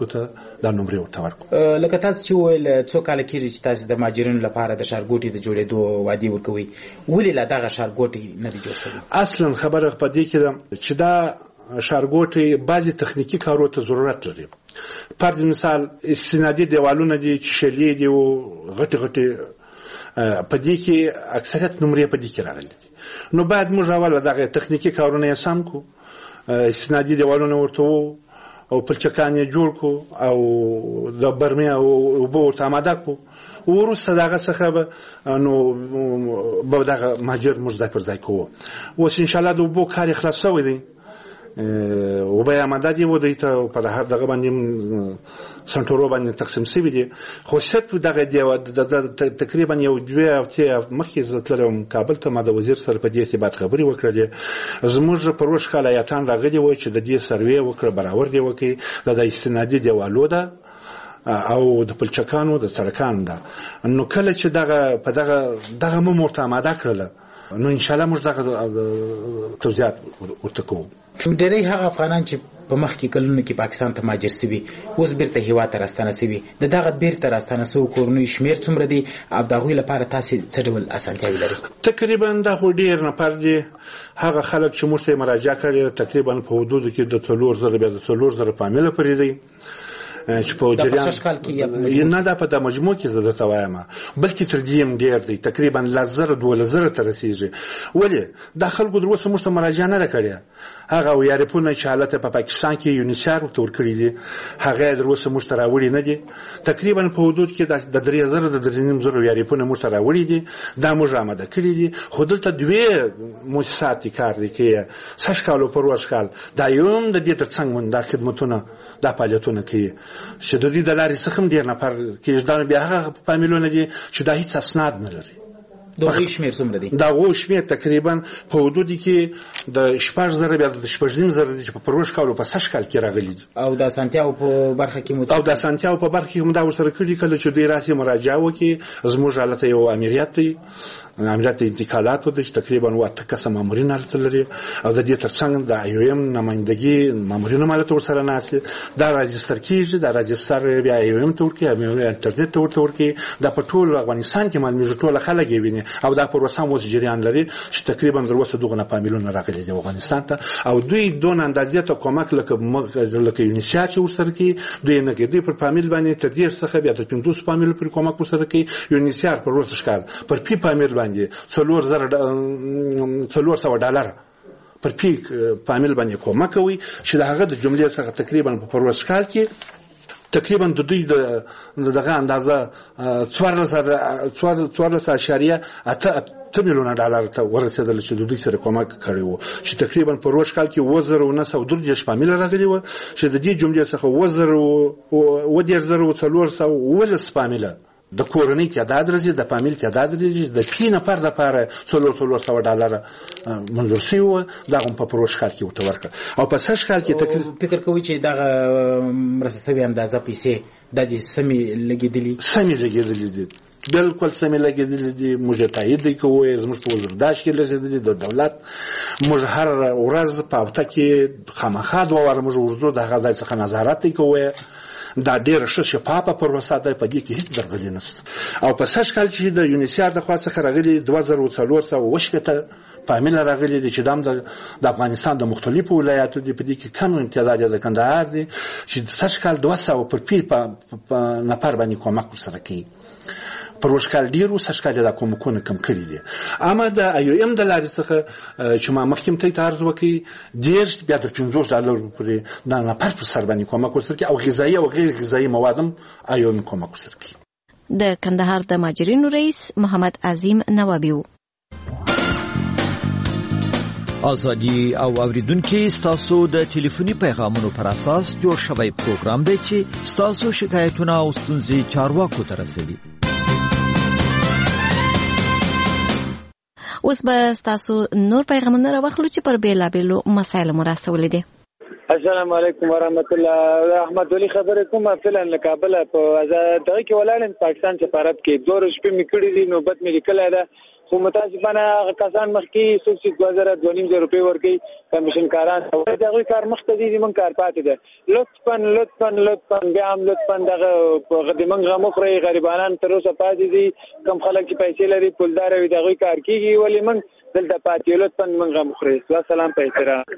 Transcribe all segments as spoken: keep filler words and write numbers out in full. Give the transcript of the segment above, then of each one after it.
خلکو ته دا نمرې ورته ورکړو. لکه تاسو چې وویل څو کاله کېږي چې تاسو د مهاجرینو لپاره د ښارګوټي د جوړېدو وعدې ورکوئ، ولې لا دغه ښارګوټي نه دی جوړ شوی؟ اصلا خبره په دې کې ده چې دا ښارګوټي بعضې تخنیکي کارو ته ضرورت لري. فرض مثال استنادي دیوالونه دي چې شلې دي او غټې غټې، په دې کې اکثریت نمرې په دې کې راغلي دي. نو باید موږ اول دغه تخنیکي کارونه یې سم کړو، استنادي دیوالونه ورته وو او پلچکان یې جوړ کړو او د برمې او اوبه ورته آماده کړو. وروسته دغه څخه به نو به دغه مهاجر موږ ځای پر ځای کوو. اوس انشاءالله د اوبو کار یې خلاص شوی دی، اوبه یې آماده دي، ودې ته په هر دغه باندې سنټورو باندې تقسیم شوي دي. خو صرف دغه تقریبا یو دوه هفتې مخکې زه تللی وم کابل ته، ما د وزیر سره په دې ارتباط خبرې وکړلې. زموږ پروژ کال ایاتان راغلي وو چې د دې سروې وکړه، برابر دې وکړي، دا د استنادي دیوالو ده او د پلچکانو د سړکانو ده. نو کله چې دغه په دغه دغه مو ورته آماده کړله، نو انشاءالله موږ دغه توضیحات ورته کوو. ډېری هغه افغانان چې په مخکې کلونو کې پاکستان ته مهاجر سوي اوس بیرته هېواد ته راستانه سوي، د دغه بیرته راستانه سوو کورنیو شمېر څومره دی او د هغوی لپاره تاسې څه ډول اسانتیاوې لرئ؟ تقریبا دا خو ډېر نفر دي هغه خلک چې موږ ته یې مراجعه کړې، تقریبا په حدودو کې د څلور زره بیا د څلور زره فامیله پورې دی چې په جریان نه دا په د مجموع کې زه درته وایم، بلکې تر دې هم ډېر دی، تقریبا لس زره دولس زره ته رسېږي. ولې دا خلکو تر اوسه موږ ته مراجعه نه ده کړې. هغه ویارپونه چې حالت په پاکستان کې یونیسار ورته ورکړي دي، هغه یې تر اوسه موږ ته راوړي نه دي. تقریبا په حدود کې د درې زره د درې نیم زره ویارپونه موږ ته راوړي دي، دا موږ آماده کړي دي. خو دلته دوې مؤسسات کار دی کې سږ کال او پروژ کال دا یو هم د دې تر څنګ من دا خدمتونه دا فعالیتونه کوي چې د دې د لارې څخه هم ډېر نفر کې دا بیا هغه فامیلونه دي چې دا هېڅ اسناد نه لري. د هغوی شمېر څومره دی؟ د هغو شمېر تقریبا په حدود کې د شپږ زره بیا د شپږ نیم زره دي چې په پروژ کال او په سږ کال کې راغلي دي. او د اسانتیاو په برخه کې مو او د اسانتیاو په برخه کې هم دا ورسره کړي. کله چې دوی راسي مراجعه وکړي، زموږ هلته یو امریت دی، امریت د انتقالاتو دی چې تقریبا اووه کسه مامورین هلته لري او د دې تر څنګ د آی او ایم نمایندګي مامورین هم هلته ورسره ناست دي. دا راجستر کېږي، دا راجستر بیا آی او ایم ته ورکړي، انټرنېټ ته ورته ورکړي. دا په ټول افغانستان کې معلومېږي، ټوله خلک یې ویني او دا پروسه هم اوس جریان لري چې تقریبا تر اوسه دغه فامیلونه راغلي دي افغانستان ته او دوی دون اندازې ته کومک لکه لکه یونیسیا چې ورسره کوي، دوی نه کوي. دوی پر فامیل باندې تر دېرش څخه بیا تر پنځوس فامیلو پورې کومک ورسره کوي. یونیسیا پر پروژ کال پر پی فامیل باندې څلور زره څلور سوه ډالره پر پی فامیل باندې کومک کوي چې د هغه د جملې څخه تقریبا په پروژ کال کې تقریبا د دوی د دغه اندازه څوارلس اعشاریه اته اته میلیونه ډالر ته ورسېدل چې د دوی سره کومک کړی و، چې تقریبا په روز کال کې اووه زره او نهه سوه درې دېرش فامیله راغلي وه، چې د دې جملې څخه اووه زره اووه دېرش زره او څلور سوه اوولس فامیله د کورنۍ تعداد راځي، د فامیل تعداد راځي، د پی نفر دپاره څلور څلور سوه ډالره منظور شوي وه. دغه هم په پروژ کال کې ورته ورکړه او په سږ کال کې تقریبا فکر کوئ چې دغه مرسته شوې اندازه پیسې دا دې سمې لګېدلي؟ سمې لګېدلي دي، بالکل سمې لګېدلي دي. موږ یې تایید دی کوو، زموږ په وزیرداش کې رسېدلي د دولت. موږ هر ورځ په هفته کې خامخا دوه واره موږ ورځو د هغه ځای څخه نظارت دی کوو. دا ډېره ښه شفافه پروسه ده، په دې کې هېڅ درغلي نشته. او په سږ کال چې د یونیسیار د خوا څخه راغلي دوه زره څلور سوه اووه شپېته فامیله راغلي دي چې دا هم د افغانستان د مختلفو ولایاتو دي. په دې کې کم امتیازات یې د کندهار دي چې سږ کال دوه سوه پر پی په نفر باندې کومک ورسره کوي. پروژ کال ډېر و، سږ کال یې دا کومکونه کم کړي دي. اما د آی او ایم د لارې څخه چې ما مخکې هم ته عرض وکړي، دېرش بیا تر پنځوس ډالرو پورې د نفر په سر باندې کومک ورسره کوي او غذایي او غیر غذایي مواد هم آی او ایم کومک ورسره کوي. د کندهار د مهاجرینو رئیس محمد عظیم نوابي و. ازادي او اوریدونکو ستاسو د ټلیفوني پیغامونو پر اساس جوړ شوی پروګرام دی چې ستاسو شکایتونه او ستونزې چارواکو ته رسوي. اوس به ستاسو نور پیغامونه راوخلو چې پر بیلابیلو مسایلو مو راستولي دي. السلام علیکم ورحمت الله. احمد ولی خبره کوم فعلا له کابل په دغه کې ولالم پاکستان سفارت کې دوه شپې مې کړې دي نوبت مې لیکل ده خو متاسفانه کسان مخکې څو چې دوه زره دوه نیم زره روپۍ ورکوي کمیشن کاران د هغوی کار مخته دي زموږ کار پاتې ده. لطفا لطفا لطفا بیا هم لطفا دغه د موږ غم وخورئ غریبانان تر اوسه پاتې دي کم خلک چې پیسې لري پولدار وي د هغوی کار کېږي ولې موږ دلته پاتې لطفا موږ غم وخورئ. والسلام په احترام.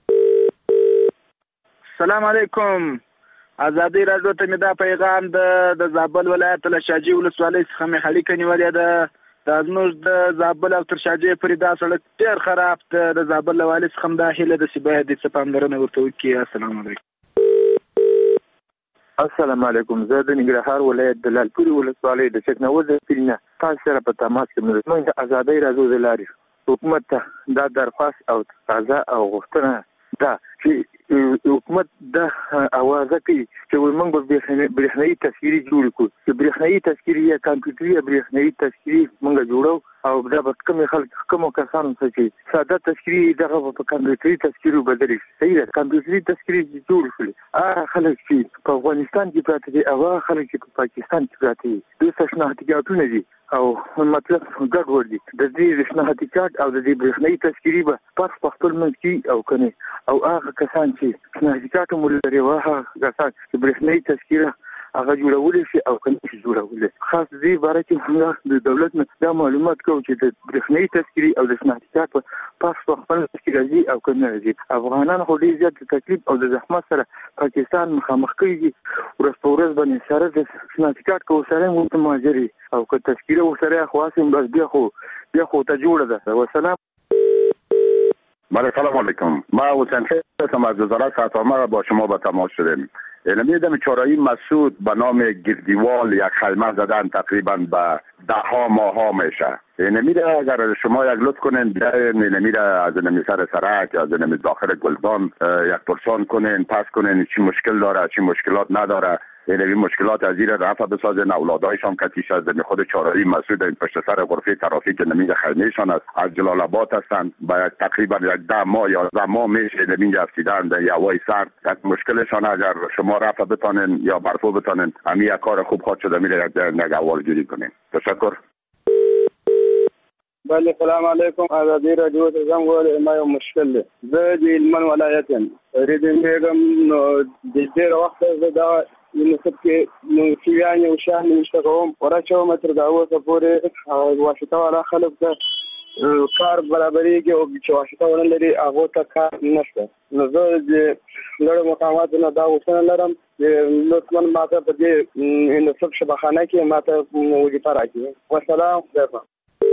السلام علیکم. ازادي راډیو ته مې دا پیغام د د زابل ولایت له شاجي ولسوالۍ څخه مې اړیکه نیولې ده. دا زموږ د زابل او تر شاجي پورې دا سړک ډېر خراب ده. د زابل له والي څخه هم دا هیله ده چې باید دې څه پاملرنه ورته وکړي. السلام علیکم. السلام علیکم. زه د ننګرهار ولایت د لالپورې ولسوالۍ د چکنوز پیرینه تاسو سره په تماس کې یم. موږ د ازادۍ راډیو د لارې حکومت ته دا درخواست او تقاضا او غوښتنه ده چې حکومت د اوازه کوي چې موږ به برېښنایي تذکیرې جوړ کړو چې برېښنایي تذکیرې یا کمپیوټري یا برېښنایي تذکیرې موږ جوړو او دا به کوم خلک کوم کسانو ته چې ساده تذکیرې دغه په کمپیوټري تذکیرې بدلې شي. صحیح ده کمپیوټري تذکیرې جوړ کړي هغه خلک چې په افغانستان کې پراته دي او هغه خلک چې په پاکستان کې پراته دي دوی شناختی کارتونه دي او مطلب ګډوډ دي. د دې شناختی کارت او د دې برېښنایي تذکیرې به فرق په خپل منځ کې او کنه او هغه کسان چې شناختی کارت مو لري هغه کسان چې برېښنایي تذکیره هغه جوړول شي او کنه جوړول خاص دې باره کې موږ د دولت نه دا معلومات کوو چې د برېښنایي تذکیرې او د شناختی کارت په پاس په خپل کې راځي او کنه راځي. افغانان خو ډېر زیات تکلیف او د زحمت سره پاکستان مخامخ کیږي. ورځ په ورځ باندې سره د شناختی کارت کو سره مو ته ماجري او که تذکیره وسره خواصم بس بیا خو بیا خو ته جوړه ده. والسلام. بله سلام علیکم. ما حسین خیلی هستم از وزارت خدمات با شما به تماس شدیم. نمیدونم چارایی مسعود به نام گردیوال یک خیمه زدن تقریبا به ده ها ماه ها میشه. نمیره اگر شما یک لطف کنین بیاین نمیره از نمی سر سرک از نمی داخل گلدان یک پرسان کنین پس کنین چی مشکل داره چی مشکلات نداره. این مشکلات از زیر رفع بسازن اولادایشان کتیش از خود چارایی مسعود این پشت سر غرفه ترافیک نمیده خیمهشان است از جلال آباد هستند با تقریبا یک ده ماه یا ده ماه میشه نمیده افسیدن در هوای سرد یک مشکلشان اگر شما رفع بتانین یا برفو بتانین همین یک کار خوب خواهد شده میره یک احوال جوری کنین. تشکر. بله سلام علیکم. ازادي راډیو ته زنګ وهلی ما یو مشکل دی. زه د هلمند ولایت یم ریډینګم نو د ډېره وخته زه دا یونیسف کې منشیان یو شان نشته کوم ورچوم تر دا اوسه پورې واسطه والا خلک ته کار برابرېږي او چې واسطه ونه لري هغو ته کار نشته. نو زه د لوړو مقاماتو نه دا غوښتنه لرم چې لطفا ما ته په دې یونیسف شبخانه کې ما ته وظیفه راکړي. والسلام.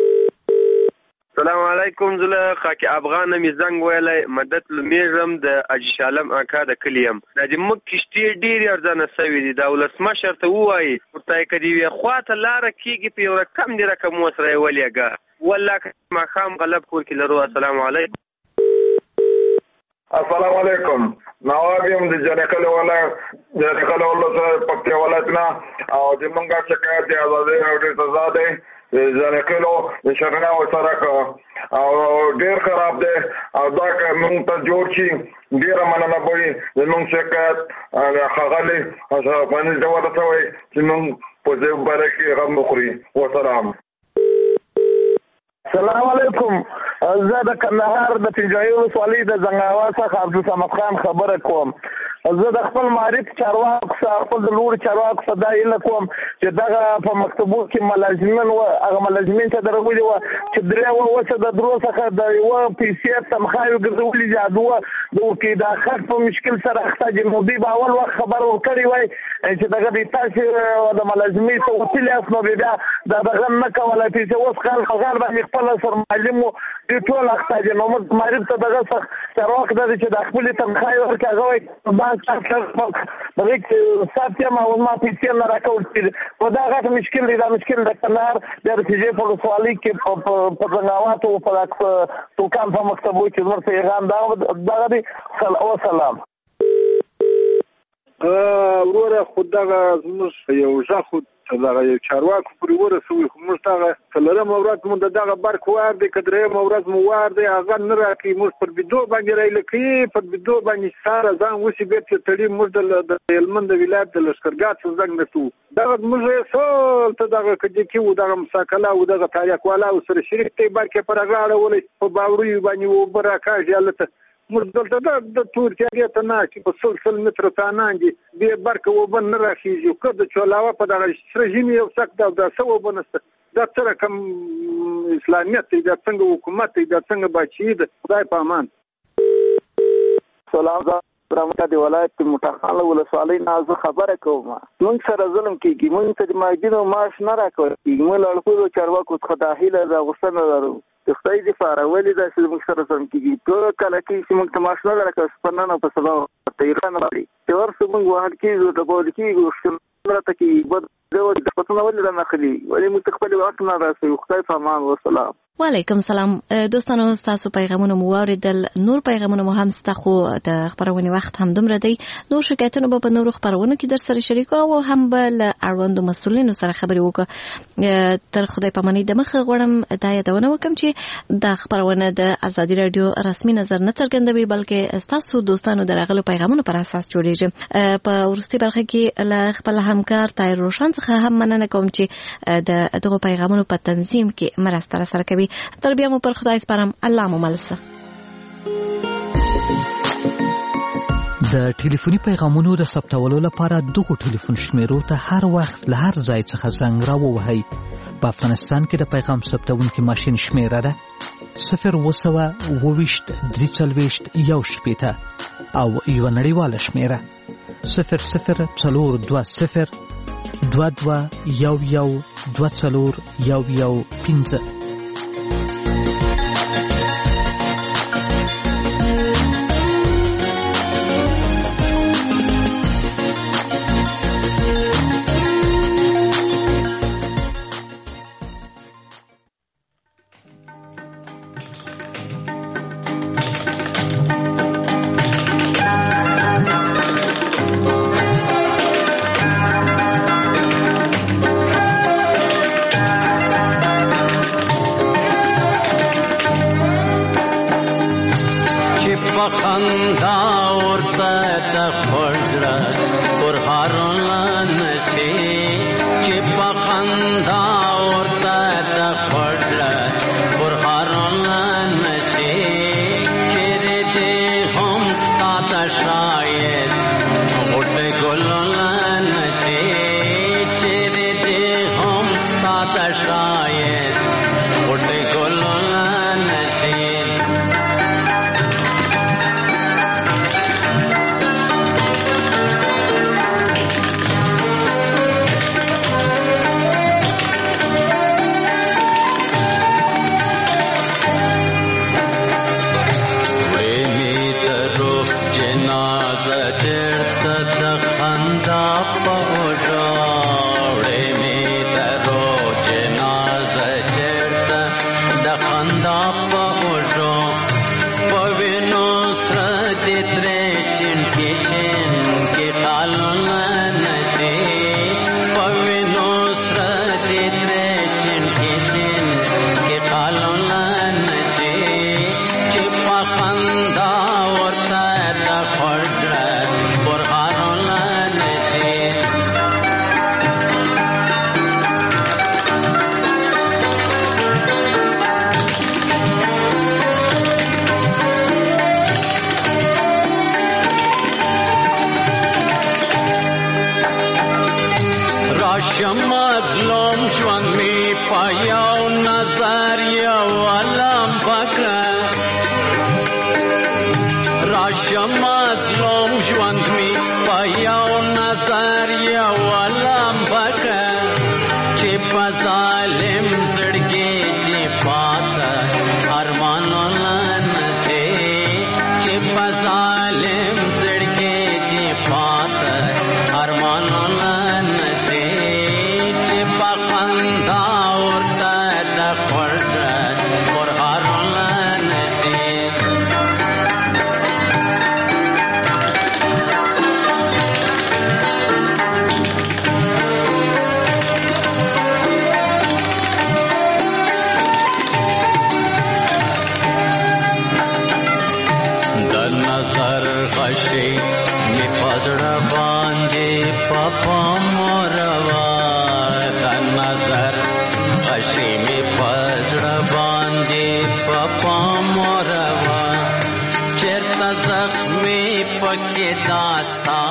سلام علیکم. زله خاکی افغان می زنګ ویلی مدد لمیږم د اجي شالم اکا د کلیم د دې مک کشتي ډېرې ارزانه سوي دي. د ولسمشر ته ووایي ورته که دې وي خواته لاره کېږي په یو رقم دې رقم وسره یې ولېږه والله که ماښام غلب کور کې لرو. السلام علیکم. السلام علیکم. نواب یم د جنقل ولایت جنقل ولایت پکتیا ولایت نه او د منګه شکایت دی ازادي راډیو ته زه دی ځنکلو د شرناو سړک او ډېر خراب دی او دا که موږ ته جوړ شي ډېره مننه به وي. زموږ شکایت ښاغلي اشرف غني ته ورسوئ چې موږ په دې باره کې غم وخوري. وسلام. السلام علیکم. زه د کندهار د پنجایي ولسوالۍ د زنګاوا څخه عبدالصمد خان خبره کوم. زه د خپل معرف چارواکو څخه خپل د لوړو چارواکو څخه دا هیله کوم چې دغه په مکتبو کې ملازمین و هغه ملازمین چې درغلي وو چې درې و اوسه د درو څخه د یو پیسې تمخایو ګرځولي جادو د وکي د خاص په مشکل سره اخته جنوبي باول وخت خبر ورکړی وای چې دغه د تاسو د ملازمین ته وسیله اسنو بیا د دغه نه کولای پیسې اوس خل خلغان باندې خپل سر معلمو د ټول اخته جنوب معرف ته دغه څخه چارواک د چې د خپل تمخایو ورکړي وای بغيت ساتيا ما ما في سينا راكول و دا غټ مشکل دی. دا مشکل د کندهار د رسیدې په ولسوالۍ کې په ځناواتو په توکان په مکتبو کې ورته پیغام دا دا دی. سلام. وروره خو دغه زموږ یو ژغ دغه یو چارواکو پورې ورسوي خو موږ دغه څلورمه ورځ مو د دغه برق وار دی که درېیمه ورځ مو وار دی هغه نه راکوي موږ پر بیدو باندې رایله کوي پر بیدو باندې ساره ځان اوسې بېرته تړي موږ د هلمند د ولایت د لښکرګاه څخه زنګ نه کوو دغه موږ څلته دغه کجکي وو دغه مساکله وو دغه تاریخوالا و سره شریک دی برق پر هغه اړولی په باورویو باندې اوبه راکاږي هلته موږ دلته د تورتیاګې ته ناستې په سل سل متره تانان دي بې برقه اوبه نه راخېږي که د چولاوه په دغه سره ژمي یو سک ده او دا څه اوبه نشته دا څه رقم اسلامیت دی دا څنګه حکومت دی دا څنګه بادشاهي ده خدای په امان سلام رحمت دی ولایت مټاخان ولسوالۍ نه زه خبره کوم موږ سره ظلم کېږي موږ ته د ماجینو معاش نه راکول کېږي موږ له اړخونو چارواکو څخه دا هیله ده غوښتنه لرو د خدای دپاره ولې داسې زموږ سره ظلم کېږي ټول کله کېږي چې موږ ته معاش نه راکوي په نن او په سبا ورته ایره نه غواړي چې ورسو موږ وهل کېږو ډبول کېږو راته کېږي بد پتونه ولې را نخلي ولې موږ ته خپل وخت نه راسوي خدای په امان وسلام وعلیکم سلام دوستانو ستاسو پیغامونه مو واوریدل نور پیغامونه مو هم ستا خو د خبرونې وخت هم دومره دی نور شکایتونه به په نورو خبرونو کې در سره شریکو او هم به له اړوندو مسؤلینو سره خبرې وکړو تر خدای پاماني د مخه غواړم دا یادونه وکړم چې دا خبرونه د ازادي رادیو رسمي نظر نه څرګندوي بلکې ستاسو دوستانو د راغلو پیغامونو پر اساس جوړیږي په وروستي برخه کې له خپل همکار طاهر روشن څخه هم مننه کوم چې د دغه پیغامونو په تنظیم کې مرسته سره کوي تر بیا مو پر خدای سپارم الله مو ملسه د ټلیفوني پیغامونو د ثبتولو لپاره دغه ټلیفون شمیرو ته هر وخت له هر ځای څخه زنګ راووهئ په افغانستان کې د پیغام ثبتونکي ماشین شمیره ده صفر اووه سوه اووه ویشت درې څلوېښت یو شپېته او یوه نړیواله شمیره صفر صفر څلور دوه صفر دوه دوه یو یو دوه څلور یو یو پنځه پپا موروا د نظر غشي می پزړه باندې پپا موروا چرته زخمي پکې داستا